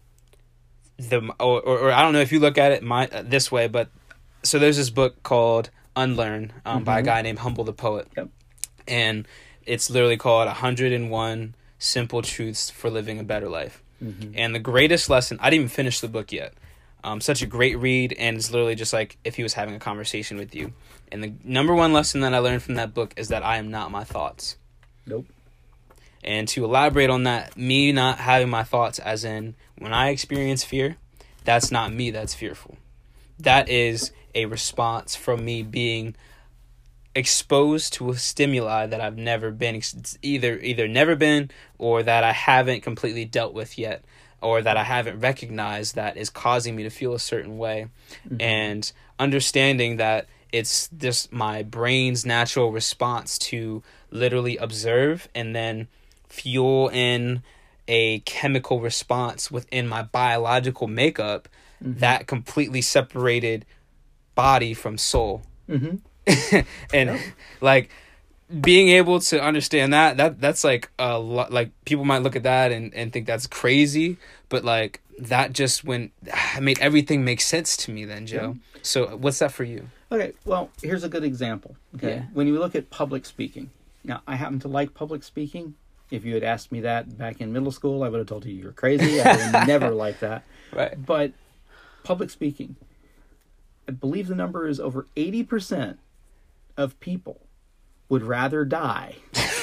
or I don't know if you look at it this way, but so there's this book called Unlearn by a guy named Humble the Poet. Yep. And it's literally called 101 Simple Truths for Living a Better Life. And the greatest lesson, I didn't even finish the book yet. Such a great read, and it's literally just like if he was having a conversation with you. And the number one lesson that I learned from that book is that I am not my thoughts. Nope. And to elaborate on that, me not having my thoughts, as in when I experience fear, that's not me that's fearful. That is a response from me being exposed to a stimuli that I've never been, either never been, or that I haven't completely dealt with yet, or that I haven't recognized that is causing me to feel a certain way. And understanding that it's just my brain's natural response to literally observe and then fuel in a chemical response within my biological makeup that completely separated body from soul. And like being able to understand that's like a lot. Like people might look at that and think that's crazy, but like that just made everything make sense to me then, Joe. So what's that for you? Okay, well, here's a good example. Okay, when you look at public speaking, now I happen to like public speaking. If you had asked me that back in middle school, I would have told you you're crazy. I would never like that. Right. But public speaking, I believe the number is over 80% of people would rather die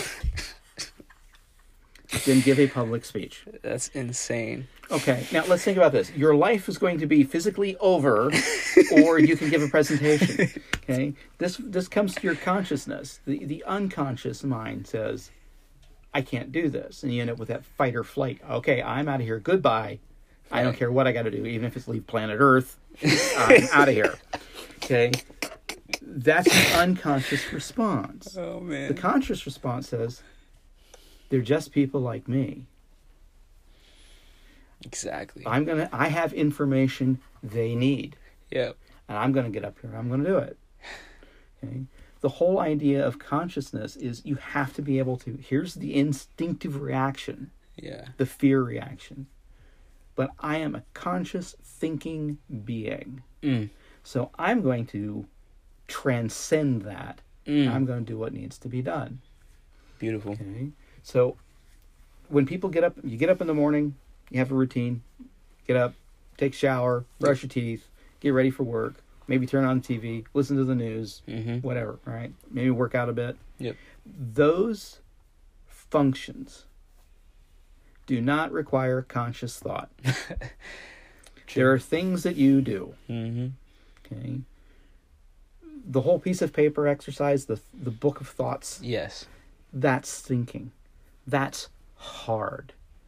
than give a public speech. That's insane. Okay, now let's think about this. Your life is going to be physically over, or you can give a presentation. Okay, this comes to your consciousness. The unconscious mind says, I can't do this. And you end up with that fight or flight. Okay, I'm out of here. Goodbye. I don't care what I got to do, even if it's leave planet Earth. I'm out of here. Okay, that's the unconscious response. Oh, man. The conscious response says, they're just people like me. Exactly. I have information they need. Yep. And I'm going to get up here and I'm going to do it. Okay. The whole idea of consciousness is you have to be able to, here's the instinctive reaction. Yeah. The fear reaction. But I am a conscious thinking being. So I'm going to transcend that. I'm going to do what needs to be done. Beautiful. Okay. So when people get up, you get up in the morning, you have a routine, get up, take a shower, brush your teeth, get ready for work, maybe turn on TV, listen to the news, whatever, right? Maybe work out a bit. Yep. Those functions do not require conscious thought. There are things that you do. Okay. The whole piece of paper exercise, the book of thoughts. Yes. That's thinking. That's hard.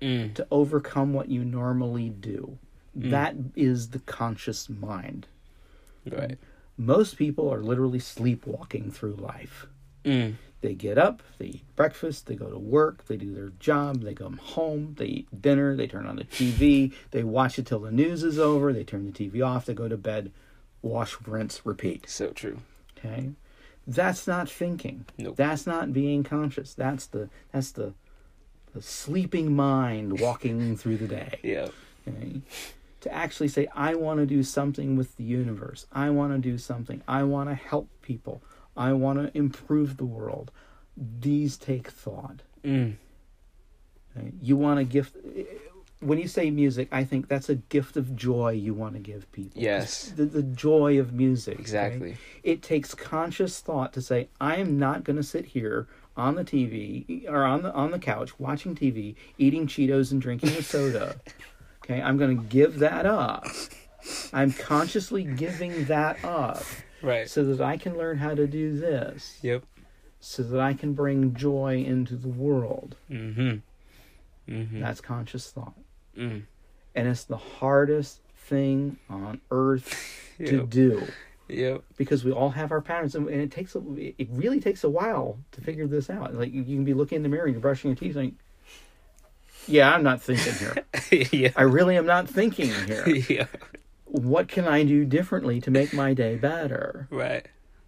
to overcome what you normally do. That is the conscious mind. Right. Most people are literally sleepwalking through life. They get up, they eat breakfast, they go to work, they do their job, they come home, they eat dinner, they turn on the TV, they watch it till the news is over, they turn the TV off, they go to bed, wash, rinse, repeat. So true. Okay? That's not thinking. Nope. That's not being conscious. That's the sleeping mind walking through the day. Yeah. Okay? To actually say, I want to do something with the universe. I want to do something. I want to help people. I want to improve the world. These take thought. Okay? You want to gift. When you say music, I think that's a gift of joy you want to give people. Yes. The joy of music. Exactly. Okay? It takes conscious thought to say, I am not going to sit here on the TV or on the couch watching TV, eating Cheetos and drinking a soda. Okay, I'm going to give that up. I'm consciously giving that up. Right. So that I can learn how to do this. Yep. So that I can bring joy into the world. That's conscious thought. And it's the hardest thing on earth to do. Yep. Because we all have our patterns, and it really takes a while to figure this out. Like, you can be looking in the mirror and you're brushing your teeth, like, yeah, I'm not thinking here. Yeah. I really am not thinking here. Yeah. What can I do differently to make my day better? Right.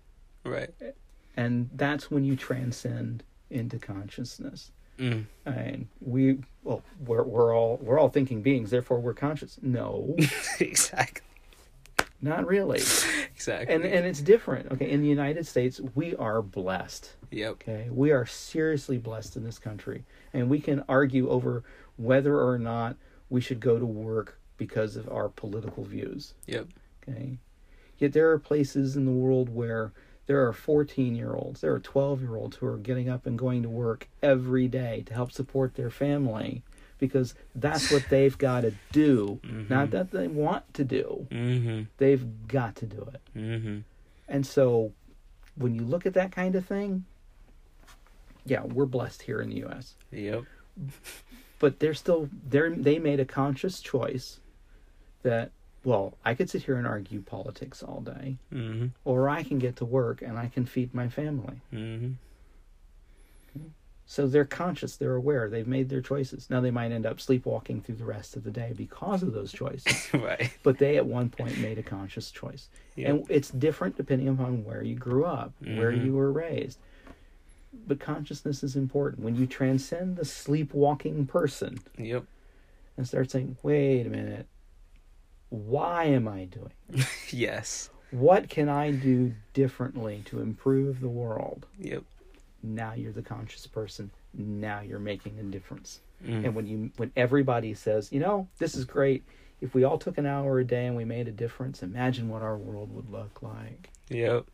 And that's when you transcend into consciousness. And we're all thinking beings, therefore we're conscious. No. Exactly. Not really. Exactly. And it's different. Okay, in the United States, we are blessed. Yep. Okay, we are seriously blessed in this country, and we can argue over whether or not we should go to work because of our political views. Yep. Okay. Yet there are places in the world where there are 14-year-olds, there are 12-year-olds who are getting up and going to work every day to help support their family because that's what they've got to do, not that they want to do. They've got to do it. And so when you look at that kind of thing, yeah, we're blessed here in the U.S. Yep. But they made a conscious choice that, well, I could sit here and argue politics all day, or I can get to work and I can feed my family. So they're conscious, they're aware, they've made their choices. Now they might end up sleepwalking through the rest of the day because of those choices. Right. But they at one point made a conscious choice. Yep. And it's different depending upon where you grew up, where you were raised. But consciousness is important. When you transcend the sleepwalking person and start saying, wait a minute, why am I doing this? Yes. What can I do differently to improve the world? Yep. Now you're the conscious person. Now you're making a difference. And when everybody says, this is great. If we all took an hour a day and we made a difference, imagine what our world would look like. Yep.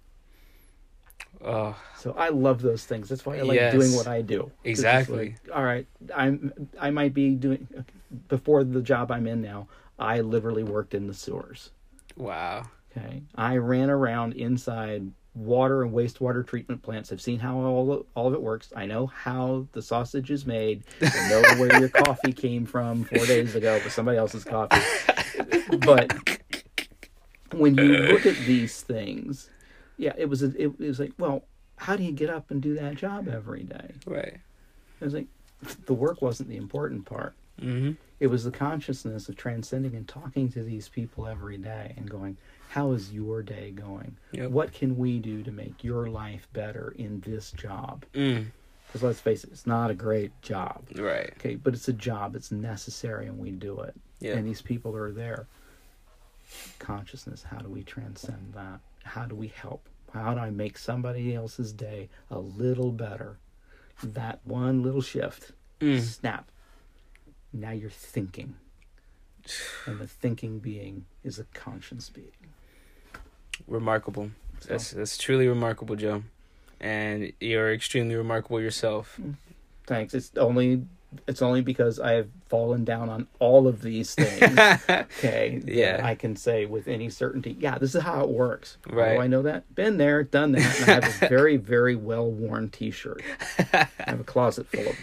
So I love those things. That's why I like doing what I do. Exactly. Like, all right, I might be doing, before the job I'm in now, I literally worked in the sewers. Wow. Okay. I ran around inside water and wastewater treatment plants. I've seen how all of it works. I know how the sausage is made. I know where your coffee came from 4 days ago, but somebody else's coffee. But when you look at these things, yeah, it was like, well, how do you get up and do that job every day? Right. It was like, the work wasn't the important part. It was the consciousness of transcending and talking to these people every day and going, how is your day going? Yep. What can we do to make your life better in this job? Because let's face it, it's not a great job. Right. Okay, but it's a job. It's necessary, and we do it. Yeah. And these people are there. Consciousness, how do we transcend that? How do we help? How do I make somebody else's day a little better? That one little shift. Snap. Now you're thinking. And the thinking being is a conscious being. Remarkable. That's truly remarkable, Joe. And you're extremely remarkable yourself. Thanks. It's only because I have fallen down on all of these things. Okay. Yeah. I can say with any certainty, yeah, this is how it works. Right. How do I know that? Been there, done that. And I have a very, very well-worn t-shirt. I have a closet full of them.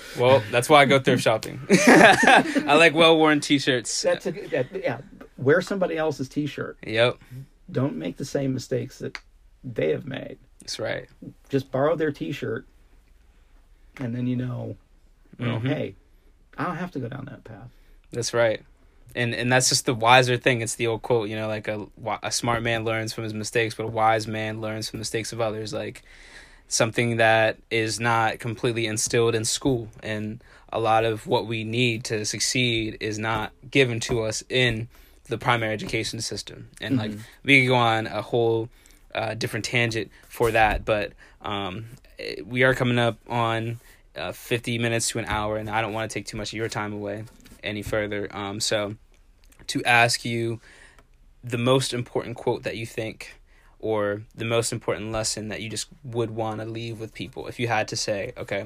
Well, that's why I go thrift shopping. I like well-worn T-shirts. Wear somebody else's T-shirt. Yep. Don't make the same mistakes that they have made. That's right. Just borrow their T-shirt, and then hey, I don't have to go down that path. That's right. And that's just the wiser thing. It's the old quote, like a smart man learns from his mistakes, but a wise man learns from the mistakes of others. Like something that is not completely instilled in school. And a lot of what we need to succeed is not given to us in the primary education system. And like we could go on a whole different tangent for that, but we are coming up on 50 minutes to an hour, and I don't want to take too much of your time away any further. So to ask you the most important quote that you think, or the most important lesson that you just would want to leave with people, if you had to say, okay,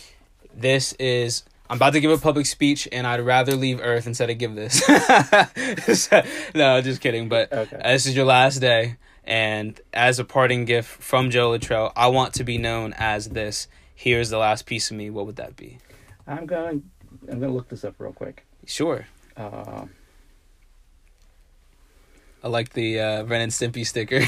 I'm about to give a public speech and I'd rather leave Earth instead of give this. No, just kidding. But This is your last day. And as a parting gift from Joe Luttrell, I want to be known as this. Here's the last piece of me. What would that be? I'm gonna look this up real quick. Sure. I like the Ren and Stimpy sticker.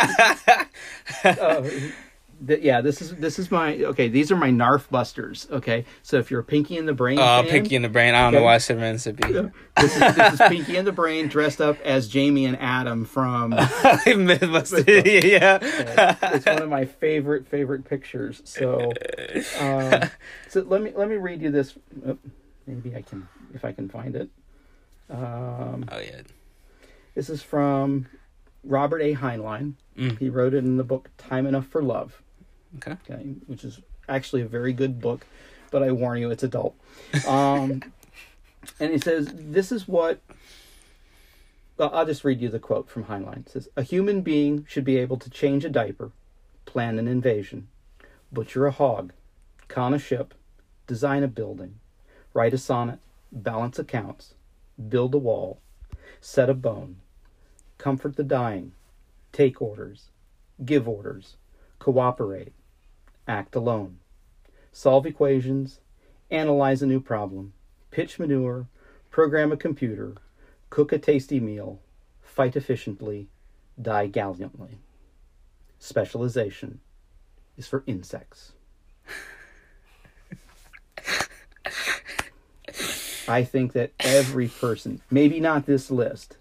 This is my these are my Narf Busters. Okay, so if you're a Pinky and the Brain fan, Pinky and the Brain. I don't know why I said Ren and Stimpy. This is Pinky and the Brain dressed up as Jamie and Adam from Mythbusters. Yeah, it's one of my favorite pictures. So, let me read you this. Maybe I can, if I can find it. This is from Robert A. Heinlein. He wrote it in the book Time Enough for Love. Okay, which is actually a very good book, but I warn you, it's adult. And he says, this is what... Well, I'll just read you the quote from Heinlein. It says, a human being should be able to change a diaper, plan an invasion, butcher a hog, con a ship, design a building, write a sonnet, balance accounts, build a wall, set a bone, comfort the dying, take orders, give orders, cooperate, act alone, solve equations, analyze a new problem, pitch manure, program a computer, cook a tasty meal, fight efficiently, die gallantly. Specialization is for insects. I think that every person, maybe not this list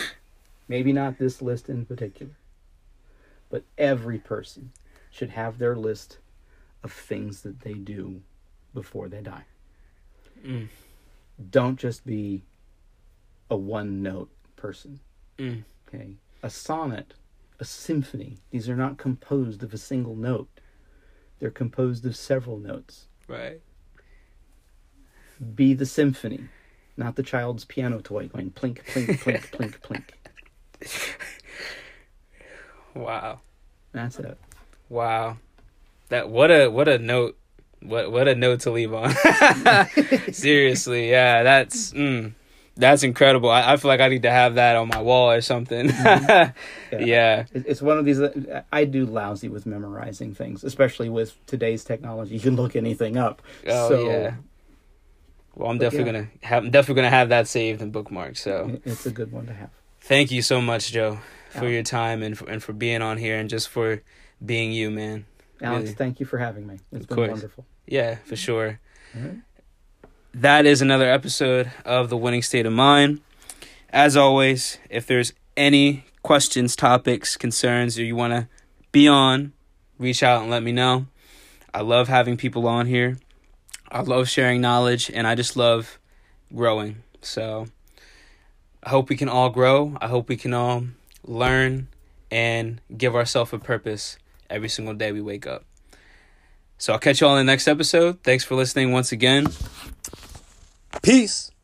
in particular, but every person should have their list of things that they do before they die. Don't just be a one-note person. Okay, a sonnet, a symphony, these are not composed of a single note. They're composed of several notes. Right. Be the symphony, not the child's piano toy going plink, plink, plink, plink, plink. Wow. That's it. Wow. What a note. What a note to leave on. Seriously, yeah, that's incredible. I feel like I need to have that on my wall or something. Yeah. It's one of these I do lousy with memorizing things, especially with today's technology. You can look anything up. Yeah. Well, I'm definitely gonna have that saved and bookmarked. So it's a good one to have. Thank you so much, Joe, for your time and for being on here and just for being you, man. Alex, really. Thank you for having me. It's been wonderful. Yeah, for sure. All right. That is another episode of The Winning State of Mind. As always, if there's any questions, topics, concerns, or you want to be on, reach out and let me know. I love having people on here. I love sharing knowledge, and I just love growing. So I hope we can all grow. I hope we can all learn and give ourselves a purpose every single day we wake up. So I'll catch you all in the next episode. Thanks for listening once again. Peace.